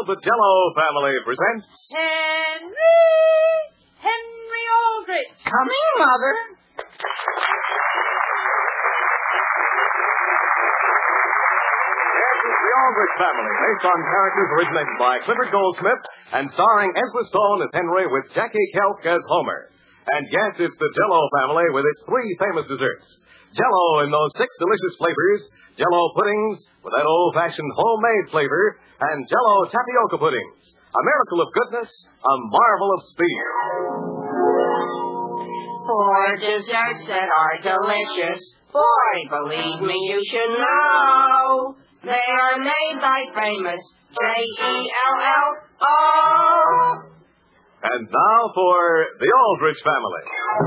the Jell-O family presents... Henry Aldrich. Come in, Mother. Yes, it's the Aldrich family, based on characters originated by Clifford Goldsmith and starring Ezra Stone as Henry with Jackie Kelk as Homer. And yes, it's the Jell-O family with its three famous desserts. Jell-O in those 6 delicious flavors, Jell-O puddings with that old-fashioned homemade flavor, and Jell-O tapioca puddings. A miracle of goodness, a marvel of speed. 4 desserts that are delicious. Boy, believe me, you should know. They are made by famous Jell-O. And now for the Aldrich family.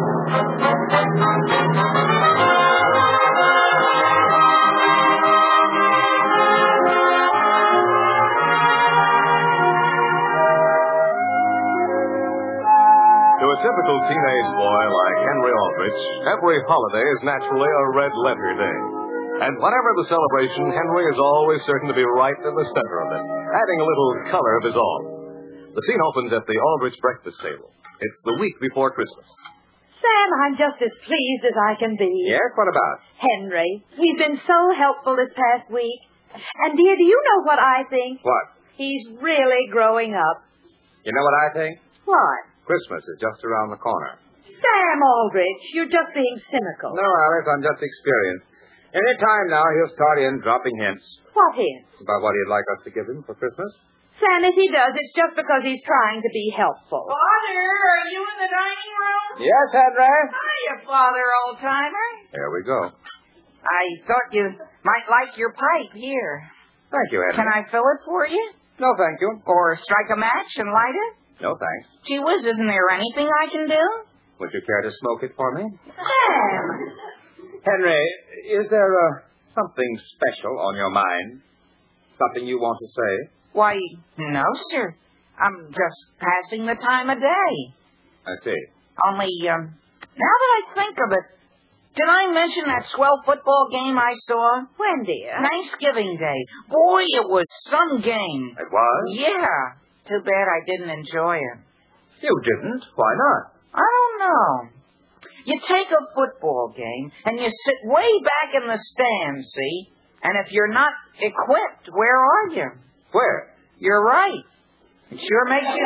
To a typical teenage boy like Henry Aldrich, every holiday is naturally a red letter day. And whatever the celebration, Henry is always certain to be right in the center of it, adding a little color of his own. The scene opens at the Aldrich breakfast table. It's the week before Christmas. Sam, I'm just as pleased as I can be. Yes, what about? Henry, he's been so helpful this past week. And, dear, do you know what I think? What? He's really growing up. You know what I think? What? Christmas is just around the corner. Sam Aldrich, you're just being cynical. No, Alice, I'm just experienced. Any time now, he'll start in dropping hints. What hints? About what he'd like us to give him for Christmas. Sam, if he does, it's just because he's trying to be helpful. Father, are you in the dining room? Yes, Henry. Hiya, Father, old-timer. There we go. I thought you might like your pipe here. Thank you, Henry. Can I fill it for you? No, thank you. Or strike a match and light it? No, thanks. Gee whiz, isn't there anything I can do? Would you care to smoke it for me? Sam! Henry, is there something special on your mind? Something you want to say? Why, no, sir. I'm just passing the time of day. I see. Only, now that I think of it, did I mention that swell football game I saw? When, dear? Thanksgiving Day. Boy, it was some game. It was? Yeah. Too bad I didn't enjoy it. You didn't? Why not? I don't know. You take a football game and you sit way back in the stands, see? And if you're not equipped, where are you? Where? You're right. It sure makes you...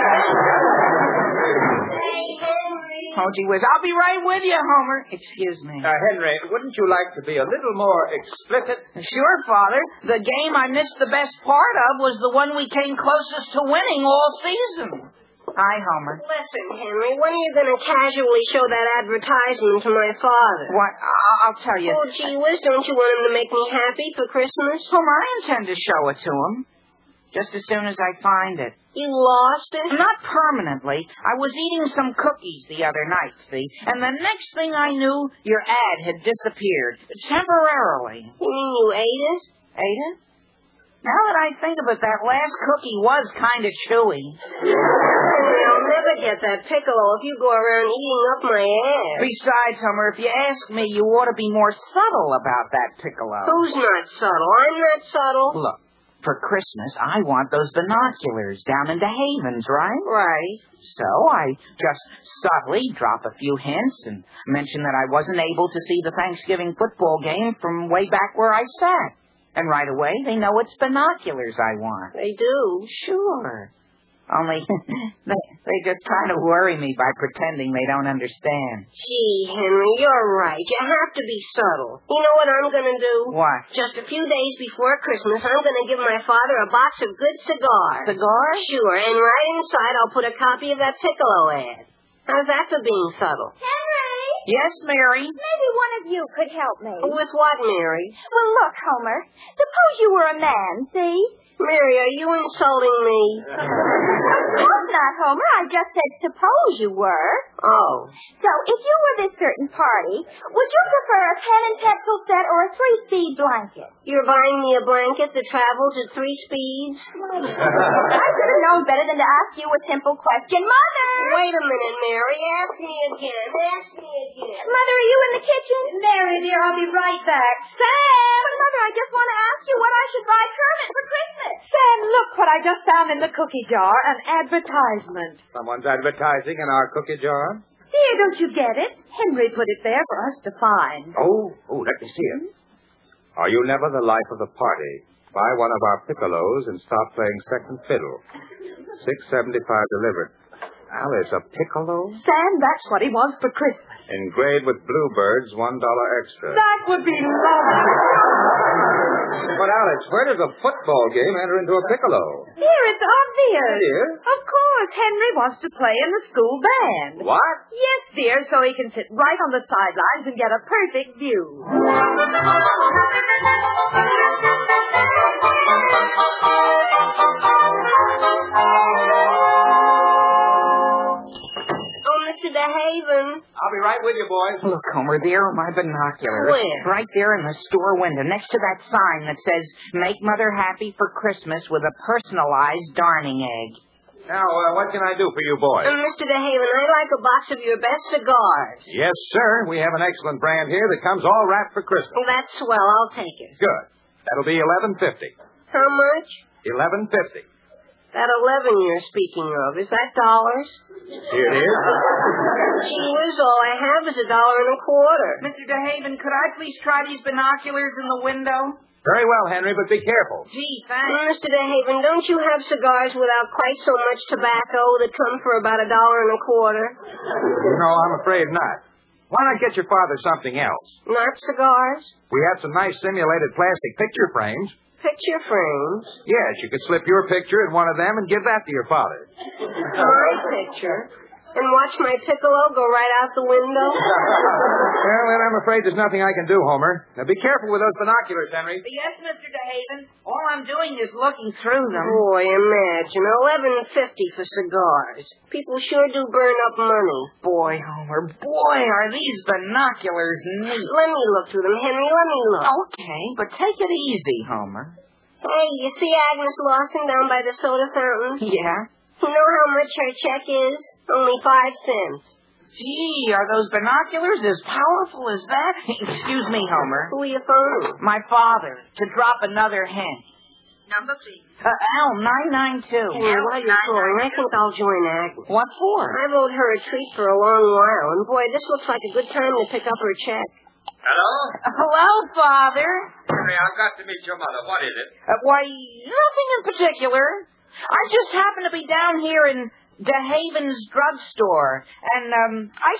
Hey, Henry. Oh, gee whiz. I'll be right with you, Homer. Excuse me. Henry, wouldn't you like to be a little more explicit? Sure, Father. The game I missed the best part of was the one we came closest to winning all season. Hi, Homer. Listen, Henry, when are you going to casually show that advertisement to my father? What? I'll tell you. Oh, gee whiz, don't you want him to make me happy for Christmas? Homer, I intend to show it to him. Just as soon as I find it. You lost it? Not permanently. I was eating some cookies the other night, see? And the next thing I knew, your ad had disappeared. Temporarily. You mean you ate it? Ate it? Now that I think of it, that last cookie was kind of chewy. Henry, I'll never get that piccolo if you go around eating up my ass. Besides, Homer, if you ask me, you ought to be more subtle about that piccolo. Who's not subtle? I'm not subtle. Look, for Christmas, I want those binoculars down into Havens, right? Right. So I just subtly drop a few hints and mention that I wasn't able to see the Thanksgiving football game from way back where I sat. And right away, they know it's binoculars I want. They do? Sure. Only they just try to worry me by pretending they don't understand. Gee, Henry, you're right. You have to be subtle. You know what I'm going to do? What? Just a few days before Christmas, I'm going to give my father a box of good cigars. Cigars? Sure, and right inside I'll put a copy of that piccolo ad. How's that for being subtle? Henry! Yes, Mary? Maybe one of you could help me. With what, Mary? Well, look, Homer. Suppose you were a man, see? Mary, are you insulting me? Of course not, Homer. I just said suppose you were. Oh. So, if you were this certain party, would you prefer a pen and pencil set or a 3-speed blanket? You're buying me a blanket that travels at 3 speeds? I should have known better than to ask you a simple question. Mother! Wait a minute, Mary. Ask me again. Mother, are you in the kitchen? Mary, dear, I'll be right back. Sam! But, Mother, I just want to ask you what I should buy Kermit for Christmas. Sam, look what I just found in the cookie jar, an advertisement. Someone's advertising in our cookie jar? Here, don't you get it? Henry put it there for us to find. Oh, let me see it. Are you never the life of the party? Buy one of our piccolos and stop playing second fiddle. $6.75 delivered. Alice, a piccolo? Sam, that's what he wants for Christmas. Engraved with bluebirds, $1 extra. That would be lovely. But, Alice, where does a football game enter into a piccolo? Here, it's obvious. Dear? Of course, Henry wants to play in the school band. What? Yes, dear, so he can sit right on the sidelines and get a perfect view. Mr. DeHaven. I'll be right with you, boys. Look, Homer, there are my binoculars. Where? Right there in the store window, next to that sign that says, "Make Mother happy for Christmas with a personalized darning egg." Now, what can I do for you, boys? Mr. DeHaven, I'd like a box of your best cigars. Yes, sir. We have an excellent brand here that comes all wrapped for Christmas. Oh, that's swell. I'll take it. Good. That'll be $11.50. How much? $11.50. That 11 you're speaking of, is that dollars? Here it is. Gee whiz, all I have is $1.25. Mr. DeHaven, could I please try these binoculars in the window? Very well, Henry, but be careful. Gee, thanks. Mr. DeHaven, don't you have cigars without quite so much tobacco that come for about $1.25? No, I'm afraid not. Why not get your father something else? Not cigars? We have some nice simulated plastic picture frames. Picture frames? Yes, you could slip your picture in one of them and give that to your father. My picture? And watch my piccolo go right out the window? Well, then I'm afraid there's nothing I can do, Homer. Now, be careful with those binoculars, Henry. Yes, Mr. DeHaven. All I'm doing is looking through them. Boy, imagine, $11.50 for cigars. People sure do burn up money. Boy, Homer, boy, are these binoculars neat. Let me look through them, Henry. Let me look. Okay, but take it easy, Homer. Hey, you see Agnes Lawson down by the soda fountain? Yeah? You know how much her check is? Only 5 cents. Gee, are those binoculars as powerful as that? Excuse me, Homer. Who are you phoning? My father, to drop another hint. Number, please. L992. Henry, while you're calling, I think I'll join Agnes. What for? I've owed her a treat for a long while, and boy, this looks like a good time to pick up her check. Hello? Hello, Father. Henry, I've got to meet your mother. What is it? Why, nothing in particular. I just happened to be down here in DeHaven's drugstore, and I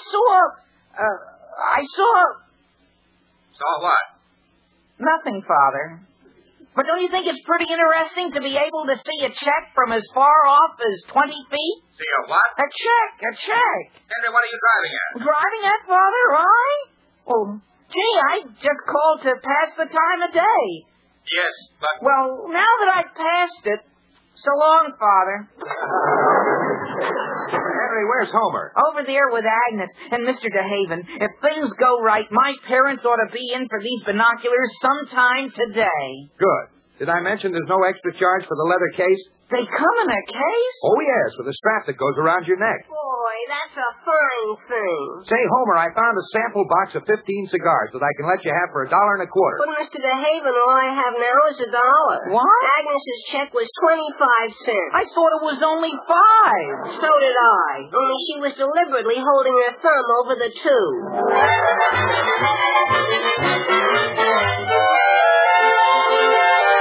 saw Saw what? nothing, Father. But don't you think it's pretty interesting to be able to see a check from as far off as 20 feet? See a what? A check. Henry, what are you driving at? Driving at, Father, I? Oh, gee, I just called to pass the time of day. Yes, but... Well, now that I've passed it, so long, Father. Henry, where's Homer? Over there with Agnes and Mr. DeHaven. If things go right, my parents ought to be in for these binoculars sometime today. Good. Did I mention there's no extra charge for the leather case? They come in a case? Oh, yes, with a strap that goes around your neck. Boy, that's a fine thing. Say, Homer, I found a sample box of 15 cigars that I can let you have for $1.25. But, Mr. DeHaven, all I have now is $1. What? Agnes's check was 25 cents. I thought it was only 5. So did I. Only she was deliberately holding her thumb over the 2.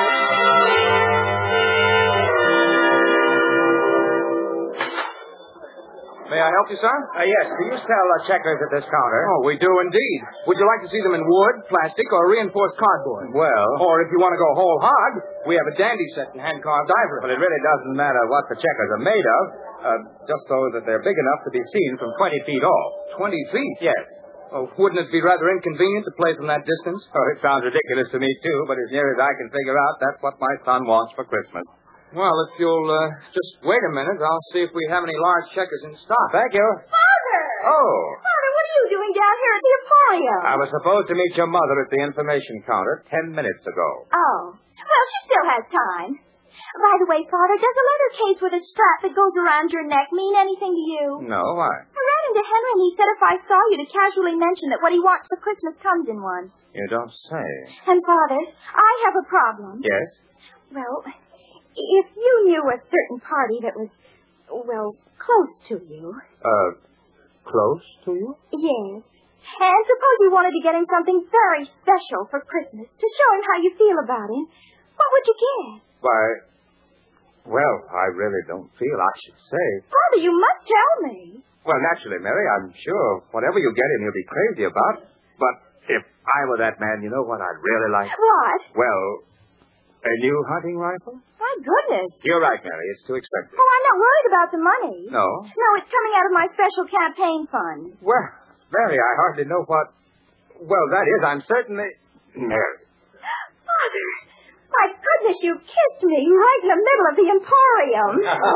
May I help you, son? Yes, do you sell checkers at this counter? Oh, we do indeed. Would you like to see them in wood, plastic, or reinforced cardboard? Well... Or if you want to go whole hog, we have a dandy set in hand-carved ivory. But it really doesn't matter what the checkers are made of, just so that they're big enough to be seen from 20 feet off. 20 feet? Yes. Oh, wouldn't it be rather inconvenient to play from that distance? Oh, it sounds ridiculous to me, too, but as near as I can figure out, that's what my son wants for Christmas. Well, if you'll just wait a minute, I'll see if we have any large checkers in stock. Thank you. Father! Oh. Father, what are you doing down here at the Emporium? I was supposed to meet your mother at the information counter 10 minutes ago. Oh. Well, she still has time. By the way, Father, does a leather case with a strap that goes around your neck mean anything to you? No, why? I ran into Henry and he said if I saw you to casually mention that what he wants for Christmas comes in one. You don't say. And, Father, I have a problem. Yes? Well, if you knew a certain party that was, well, close to you. Close to you? Yes. And suppose you wanted to get him something very special for Christmas to show him how you feel about him. What would you get? Why, well, I really don't feel I should say. Father, you must tell me. Well, naturally, Mary, I'm sure whatever you get him, he'll be crazy about. But if I were that man, you know what I'd really like? What? Well, a new hunting rifle? My goodness. You're right, Mary. It's too expensive. Oh, I'm not worried about the money. No? No, it's coming out of my special campaign fund. Well, Mary, I hardly know what... Well, that is, I'm certainly... Mary. Father, my goodness, you kissed me right in the middle of the Emporium.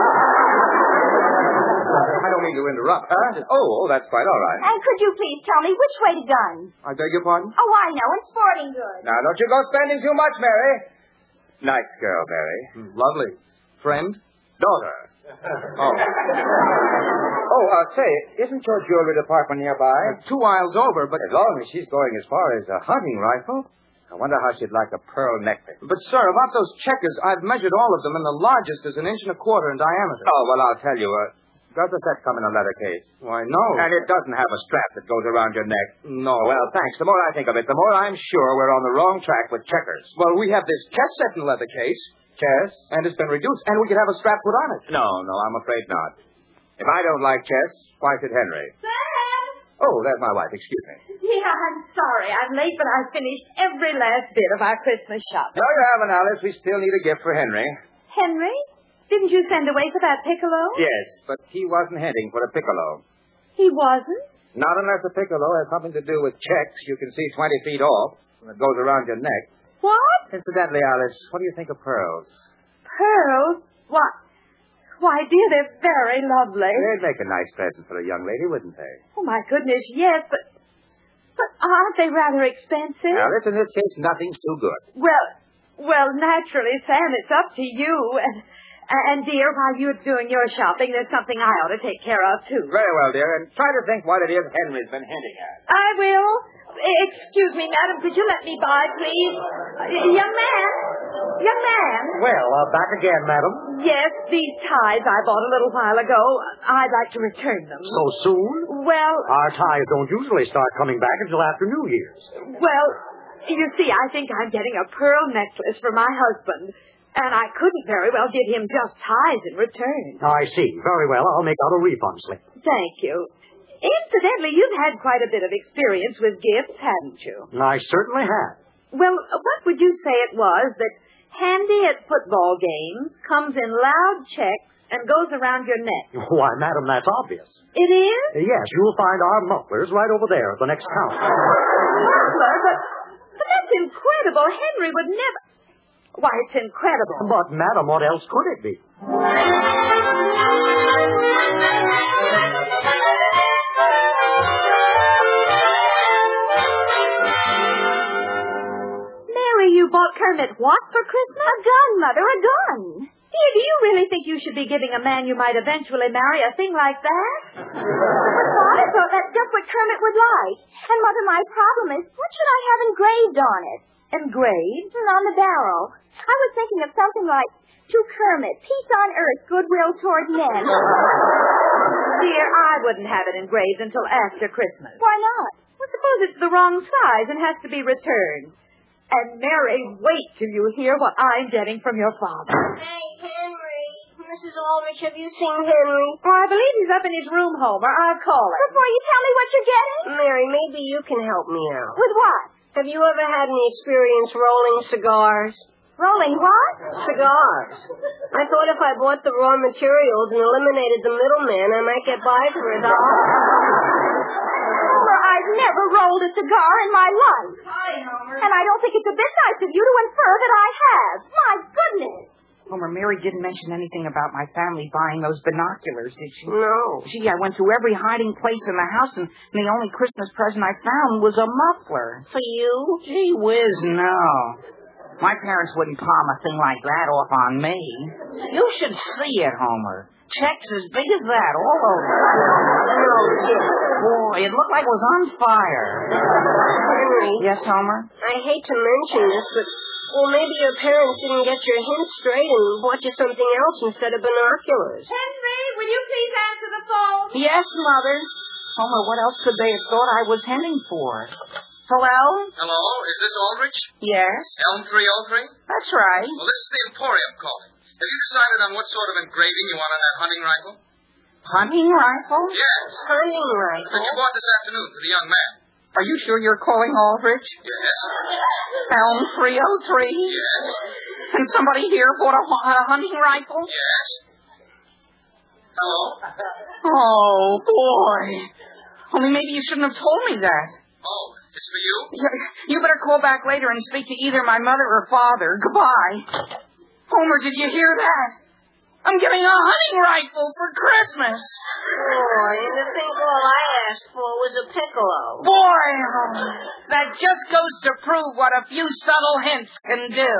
I don't mean to interrupt. Oh, that's quite all right. And could you please tell me which way to gun? I beg your pardon? Oh, I know, in sporting goods. Now, don't you go spending too much, Mary. Nice girl, Mary. Lovely. Friend? Daughter. Oh. Say, isn't your jewelry department nearby? 2 aisles over, but... As long as she's going as far as a hunting rifle, I wonder how she'd like a pearl necklace. But, sir, about those checkers, I've measured all of them, and the largest is 1.25 inches in diameter. Oh, well, I'll tell you. Does the set come in a leather case? Why, no. And it doesn't have a strap that goes around your neck? No. Well, thanks. The more I think of it, the more I'm sure we're on the wrong track with checkers. Well, we have this chess set in leather case. Chess? And it's been reduced, and we could have a strap put on it. No, I'm afraid not. If I don't like chess, why should Henry? Sam! Oh, there's my wife. Excuse me. Yeah, I'm sorry. I'm late, but I've finished every last bit of our Christmas shopping. No, you haven't, Alice. We still need a gift for Henry. Henry? Didn't you send away for that piccolo? Yes, but he wasn't heading for a piccolo. He wasn't? Not unless the piccolo has something to do with checks you can see 20 feet off and it goes around your neck. What? Incidentally, Alice, what do you think of pearls? Pearls? What? Why, dear, they're very lovely. They'd make a nice present for a young lady, wouldn't they? Oh, my goodness, yes, but aren't they rather expensive? Alice, in this case, nothing's too good. Well, naturally, Sam, it's up to you. And, dear, while you're doing your shopping, there's something I ought to take care of, too. Very well, dear, and try to think what it is Henry's been hinting at. I will. Excuse me, madam, could you let me by, please? Young man. Well, back again, madam. Yes, these ties I bought a little while ago. I'd like to return them. So soon? Well, Our ties don't usually start coming back until after New Year's. well, you see, I think I'm getting a pearl necklace for my husband. And I couldn't very well give him just ties in return. I see. Very well. I'll make out a refund slip. Thank you. Incidentally, you've had quite a bit of experience with gifts, haven't you? I certainly have. Well, what would you say it was that handy at football games, comes in loud checks, and goes around your neck? Why, madam, that's obvious. It is? Yes, you'll find our mufflers right over there at the next counter. Muffler? But that's incredible. Henry would never... Why, it's incredible. But, madam, what else could it be? Mary, you bought Kermit what for Christmas? A gun, Mother, a gun. Dear, do you really think you should be giving a man you might eventually marry a thing like that? But I thought that's just what Kermit would like. And, Mother, my problem is, what should I have engraved on it? Engraved? On the barrel. I was thinking of something like, to Kermit, peace on earth, goodwill toward men. Dear, I wouldn't have it engraved until after Christmas. Why not? Well, suppose it's the wrong size and has to be returned. And, Mary, wait till you hear what I'm getting from your father. Hey, Henry. Mrs. Aldrich, have you seen Henry? Oh, I believe he's up in his room, Homer. I'll call him. Before you tell me what you're getting? Mary, maybe you can help me out. With what? Have you ever had any experience rolling cigars? Rolling what? Cigars. I thought if I bought the raw materials and eliminated the middleman, I might get by for $1. Homer, I've never rolled a cigar in my life. Hi, Homer. And I don't think it's a bit nice of you to infer that I have. My goodness. Homer, Mary didn't mention anything about my family buying those binoculars, did she? No. Gee, I went through every hiding place in the house, and the only Christmas present I found was a muffler. For you? Gee whiz, no. My parents wouldn't palm a thing like that off on me. You should see it, Homer. Checks as big as that all over. No, kid. Boy, it looked like it was on fire. Henry. Yes, Homer? I hate to mention this, but... Well, maybe your parents didn't get your hint straight and bought you something else instead of binoculars. Henry, will you please answer the phone? Yes, Mother. Homer, what else could they have thought I was heading for? Hello? Hello, is this Aldrich? Yes? Elm 303? That's right. Well, this is the Emporium calling. Have you decided on what sort of engraving you want on that hunting rifle? Hunting rifle? Yes. Hunting rifle? That you bought this afternoon for the young man. Are you sure you're calling Aldrich? Yes. Elm 303? Yes. And somebody here bought a hunting rifle? Yes. Hello? Oh, boy. Only maybe you shouldn't have told me that. Oh, it's for you? You better call back later and speak to either my mother or father. Goodbye. Homer, did you hear that? I'm getting a hunting rifle for Christmas. Boy, and to think all I asked for was a piccolo. Boy, Homer, that just goes to prove what a few subtle hints can do.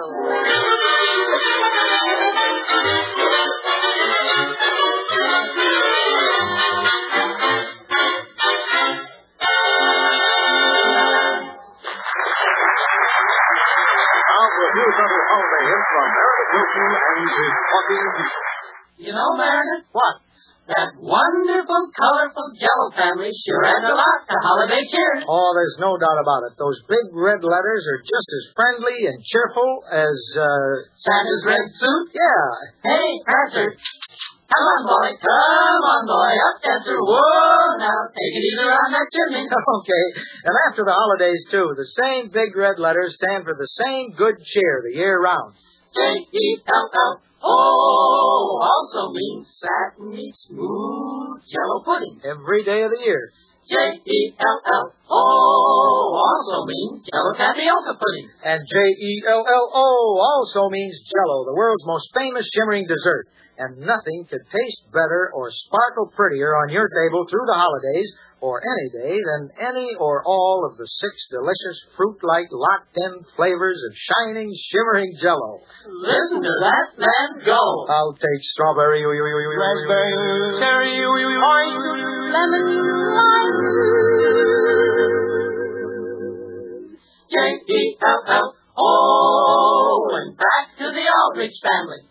Now for a few subtle holiday hints from Meredith Wilson and his talking people. You know, Meredith? What? That wonderful, colorful Jello family sure adds a lot to holiday cheer. Oh, there's no doubt about it. Those big red letters are just as friendly and cheerful as, Santa's red suit? Yeah. Hey, Prancer. Come on, boy, up, Dancer. Whoa, now, take it easy around that chimney. Okay. And after the holidays, too, the same big red letters stand for the same good cheer the year round. Jello also means satiny, smooth Jello pudding. Every day of the year. Jello also means Jello tapioca pudding. And Jello also means Jello, the world's most famous shimmering dessert. And nothing could taste better or sparkle prettier on your table through the holidays or any day than any or all of the 6 delicious fruit-like locked-in flavors of shining, shimmering Jello. Listen to that man go. I'll take strawberry, Raspberry, cherry, orange, lemon, lime. Jello, and back to the Aldrich family.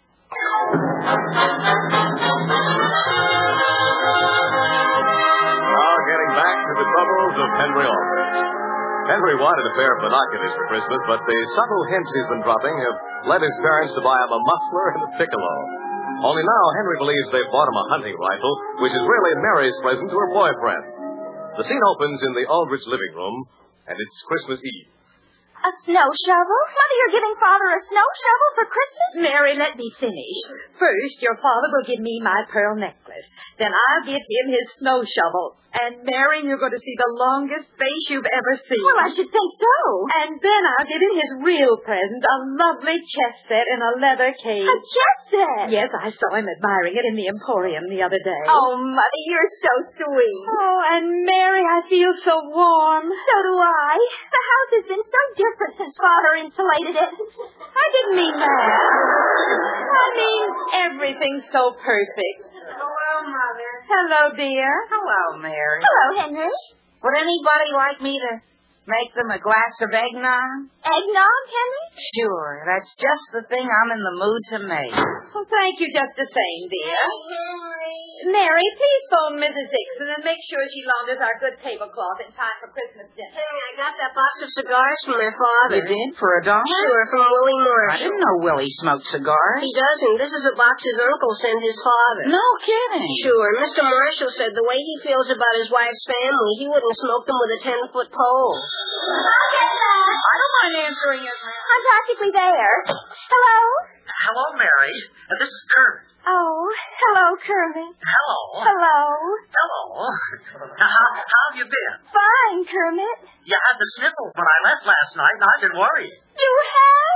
Now getting back to the troubles of Henry Aldrich. Henry wanted a pair of binoculars for Christmas, but the subtle hints he's been dropping have led his parents to buy him a muffler and a piccolo. Only now Henry believes they've bought him a hunting rifle, which is really Mary's present to her boyfriend. The scene opens in the Aldrich living room, and it's Christmas Eve. A snow shovel? Mother, you're giving Father a snow shovel for Christmas? Mary, let me finish. First, your father will give me my pearl necklace. Then I'll give him his snow shovel. And, Mary, you're going to see the longest face you've ever seen. Well, I should think so. And then I'll give him his real present, a lovely chess set in a leather case. A chess set? Yes, I saw him admiring it in the Emporium the other day. Oh, Mother, you're so sweet. Oh, and Mary, I feel so warm. So do I. The house has been so different since Father insulated it. I didn't mean that. I mean, everything's so perfect. Hello, Mother. Hello, dear. Hello, Mary. Hello, Henry. Would anybody like me to make them a glass of eggnog? Eggnog, Henry? Sure, that's just the thing I'm in the mood to make. Well, thank you just the same, dear. Henry. Mary, please phone Mrs. Dixon and make sure she launders our good tablecloth in time for Christmas dinner. Henry, I got that box of cigars from my father. You did? For $1? Sure, from Willie Marshall. I didn't know Willie smoked cigars. He doesn't. This is a box his uncle sent his father. No kidding. Sure. Mr. Marshall said the way he feels about his wife's family, he wouldn't smoke them with a 10-foot pole. I'll get that. I don't mind answering it. I'm practically there. Hello? Hello, Mary. This is Kermit. Oh, hello, Kermit. Hello. Hello. Hello. How have you been? Fine, Kermit. You had the sniffles when I left last night, and I've been worrying. You have?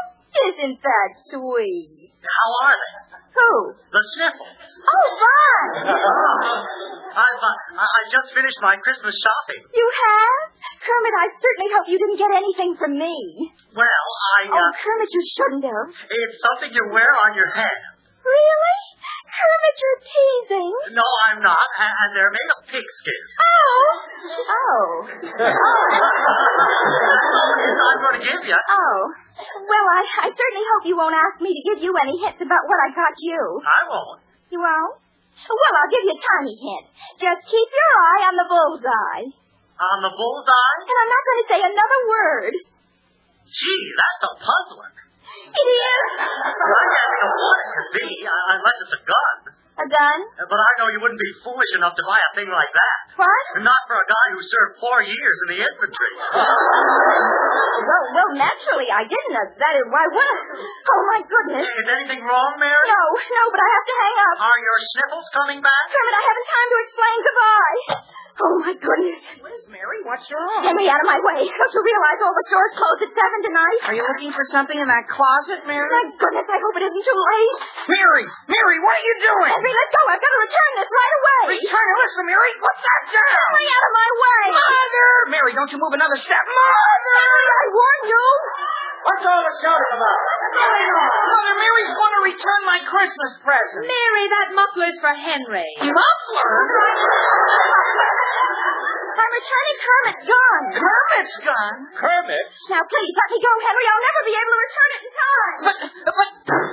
Isn't that sweet? How are they? Who? The Sniffles. Oh, Vaughn! I just finished my Christmas shopping. You have? Kermit, I certainly hope you didn't get anything from me. Well, Oh, Kermit, you shouldn't have. It's something you wear on your head. Really? Kermit, you're teasing. No, I'm not. And they're made of pigskin. Oh. I'm going to give you. Oh. Well, I certainly hope you won't ask me to give you any hints about what I got you. I won't. You won't? Well, I'll give you a tiny hint. Just keep your eye on the bullseye. On the bullseye? And I'm not going to say another word. Gee, that's a puzzler. It is. I can't know what it could be, unless it's a gun. A gun? But I know you wouldn't be foolish enough to buy a thing like that. What? Not for a guy who served 4 years in the infantry. Well, naturally, I didn't. Why would I? Oh, my goodness. Is anything wrong, Mary? No, but I have to hang up. Are your sniffles coming back? Kermit, I haven't time to explain. Goodbye. Oh, my goodness. Where's Mary? What's wrong? Henry, out of my way. Don't you realize all the stores close at 7 tonight? Are you looking for something in that closet, Mary? My goodness, I hope it isn't too late. Mary, what are you doing? Henry, let go. I've got to return this right away. Return it. Listen, Mary, what's that sound? Henry, out of my way. Mother! Mary, don't you move another step. Mother! Henry, I warned you. What's all the shouting about? Mother, Mary's going to return my Christmas present. Mary, that muffler's for Henry. Muffler? I'm returning Kermit's gun. Kermit's gun? Kermit's? Now, please, let me go, Henry. I'll never be able to return it in time. But...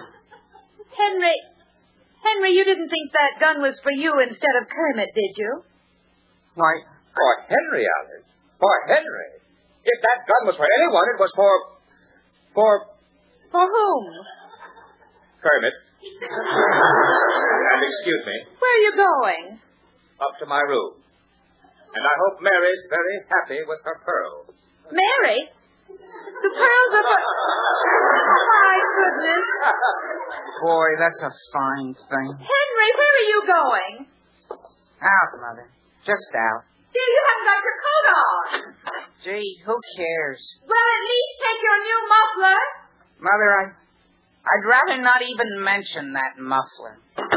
Henry, you didn't think that gun was for you instead of Kermit, did you? Why, for Henry, Alice. For Henry. If that gun was for anyone, it was for For whom? Kermit. And excuse me, Where are you going? up to my room. And I hope Mary's very happy with her pearls. Mary? The pearls are for... My goodness. Boy, that's a fine thing. Henry, where are you going? Out, Mother. Just out. Dear, you haven't got your coat on. Gee, who cares? Well, at least take your new muffler. Mother, I'd rather not even mention that muffler.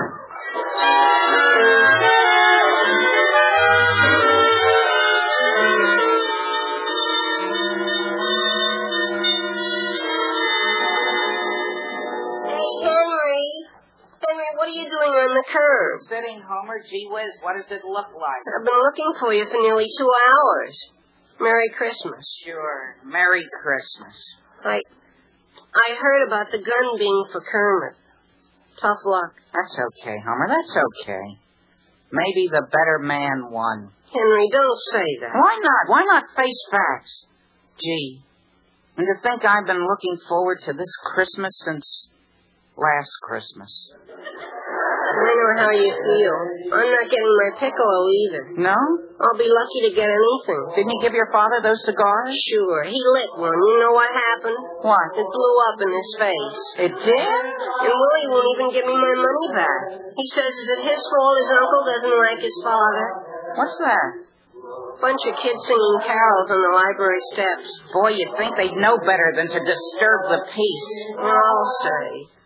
Henry, what are you doing on the curb? Sitting, Homer. Gee whiz, what does it look like? I've been looking for you for nearly 2 hours. Merry Christmas. Sure. Merry Christmas. I heard about the gun being for Kermit. Tough luck. That's okay, Homer. That's okay. Maybe the better man won. Henry, don't say that. Why not? Why not face facts? Gee. And to think I've been looking forward to this Christmas since last Christmas. I know how you feel. I'm not getting my piccolo either. No? I'll be lucky to get anything. Didn't you give your father those cigars? Sure. He lit one. You know what happened? What? It blew up in his face. It did? And Willie won't even give me my money back. He says is it his fault his uncle doesn't like his father? What's that? Bunch of kids singing carols on the library steps. Boy, you'd think they'd know better than to disturb the peace. I'll say.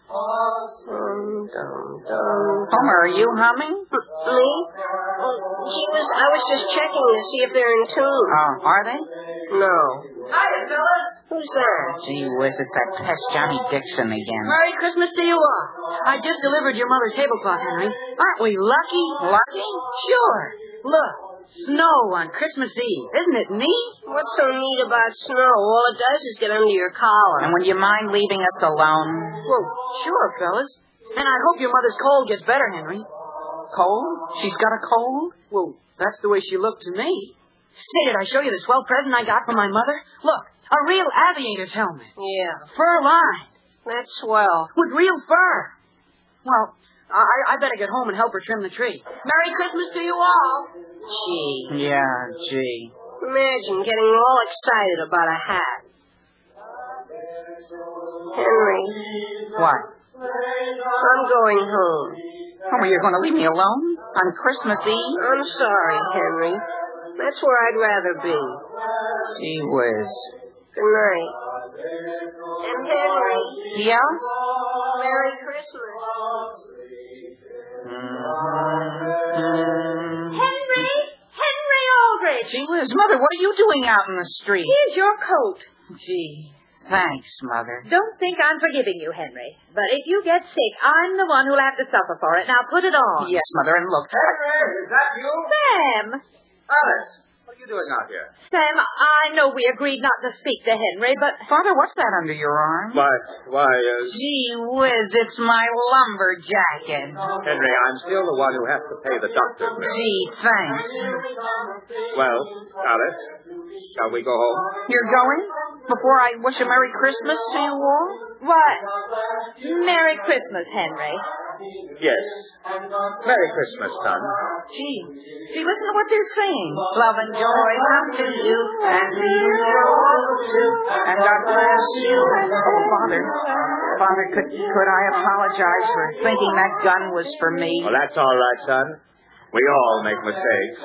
Homer, are you humming? Me? I was just checking to see if they're in tune. Oh, are they? No. Hiya, Phyllis. Who's that? Gee whiz, it's that pest Johnny Dixon again. Merry Christmas to you all. I just delivered your mother's tablecloth, Henry. Aren't we lucky? Lucky? Sure. Look, snow on Christmas Eve. Isn't it neat? What's so neat about snow? All it does is get under your collar. And would you mind leaving us alone? Well, sure, fellas. And I hope your mother's cold gets better, Henry. Cold? She's got a cold? Well, that's the way she looked to me. Say, did I show you the swell present I got from my mother? Look, a real aviator's helmet. Yeah. Fur lined. That's swell. With real fur. Well, I better get home and help her trim the tree. Merry Christmas to you all. Gee. Yeah, gee. Imagine getting all excited about a hat. Henry. What? I'm going home. Homer, you're going to leave me alone on Christmas Eve? I'm sorry, Henry. That's where I'd rather be. Gee whiz. Good night. And Henry, Yeah? Merry Christmas. Henry Aldrich. Gee whiz, Mother, what are you doing out in the street? Here's your coat. Gee, thanks, Mother. Don't think I'm forgiving you, Henry. But if you get sick, I'm the one who'll have to suffer for it. Now put it on. Yes, Mother, and look. Henry, is that you? Sam! Alice, what are you doing out here? Sam, I know we agreed not to speak to Henry, but... Father, what's that under your arm? Gee whiz, it's my lumber jacket. Henry, I'm still the one who has to pay the doctor's bill. Gee, thanks. Well, Alice, shall we go home? You're going? Before I wish a Merry Christmas to you all? What? Merry Christmas, Henry. Yes. Merry Christmas, son. Gee, listen to what they're saying. Love and joy come to you, and to you also too, and God bless you. Oh, Father, could I apologize for thinking that gun was for me? Well, that's all right, son. We all make mistakes.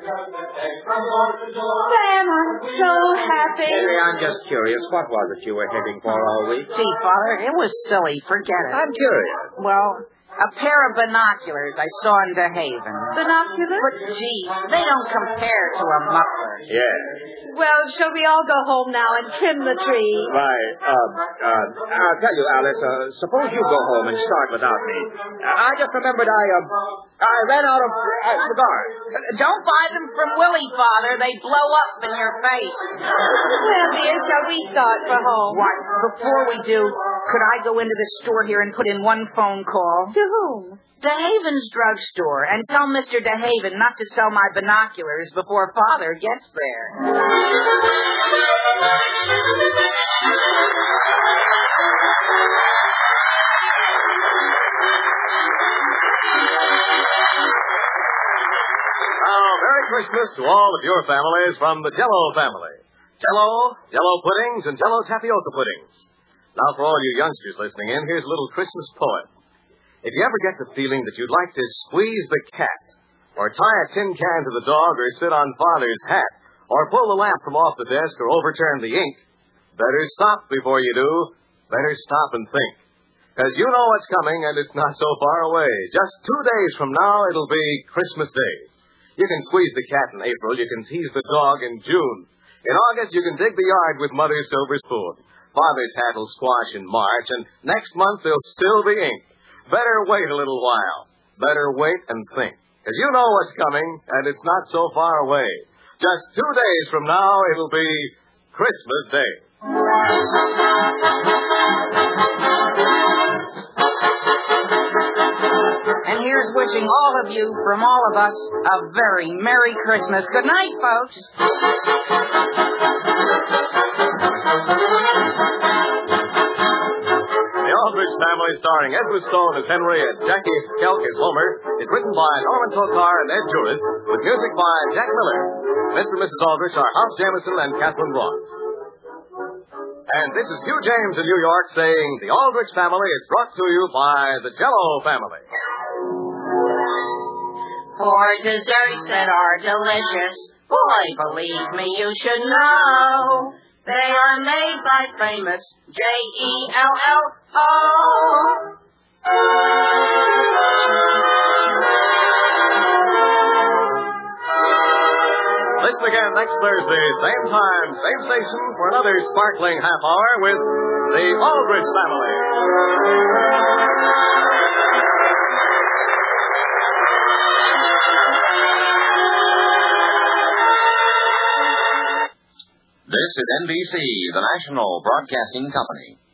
Sam, I'm so happy. Henry, I'm just curious. What was it you were heading for all week? Gee, Father, it was silly. Forget it. I'm curious. Well, a pair of binoculars I saw in DeHaven. Binoculars? But, gee, they don't compare to a muffler. Yes. Well, shall we all go home now and trim the tree? Right. I'll tell you, Alice, suppose you go home and start without me. I just remembered I ran out of cigars. Don't buy them from Willie, Father. They blow up in your face. Well, dear, shall we start for home? Why, before we do, could I go into the store here and put in one phone call? To whom? DeHaven's drugstore, and tell Mr. DeHaven not to sell my binoculars before Father gets there. Merry Christmas to all of your families from the Jell-O family. Jell-O puddings, and Jell-O tapioca puddings. Now, for all you youngsters listening in, here's a little Christmas poem. If you ever get the feeling that you'd like to squeeze the cat, or tie a tin can to the dog, or sit on Father's hat, or pull the lamp from off the desk, or overturn the ink, better stop before you do. Better stop and think. Because you know what's coming, and it's not so far away. Just 2 days from now, it'll be Christmas Day. You can squeeze the cat in April. You can tease the dog in June. In August, you can dig the yard with Mother's silver spoon. Father's hat will squash in March, and next month there'll still be ink. Better wait a little while. Better wait and think. Because you know what's coming, and it's not so far away. Just 2 days from now, it'll be Christmas Day. And here's wishing all of you, from all of us, a very Merry Christmas. Good night, folks. The Aldrich Family, starring Edward Stone as Henry and Jackie Kelk as Homer, is written by Norman Tokar and Ed Juris, with music by Jack Miller. Mr. and Mrs. Aldrich are House Jamison and Catherine Ross. And this is Hugh James in New York saying The Aldrich Family is brought to you by the Jell-O family. For desserts that are delicious, boy, believe me, you should know. They are made by famous J-E-L-L-O. Listen again next Thursday, same time, same station, for another sparkling half hour with the Aldrich Family. This is NBC, the national broadcasting company.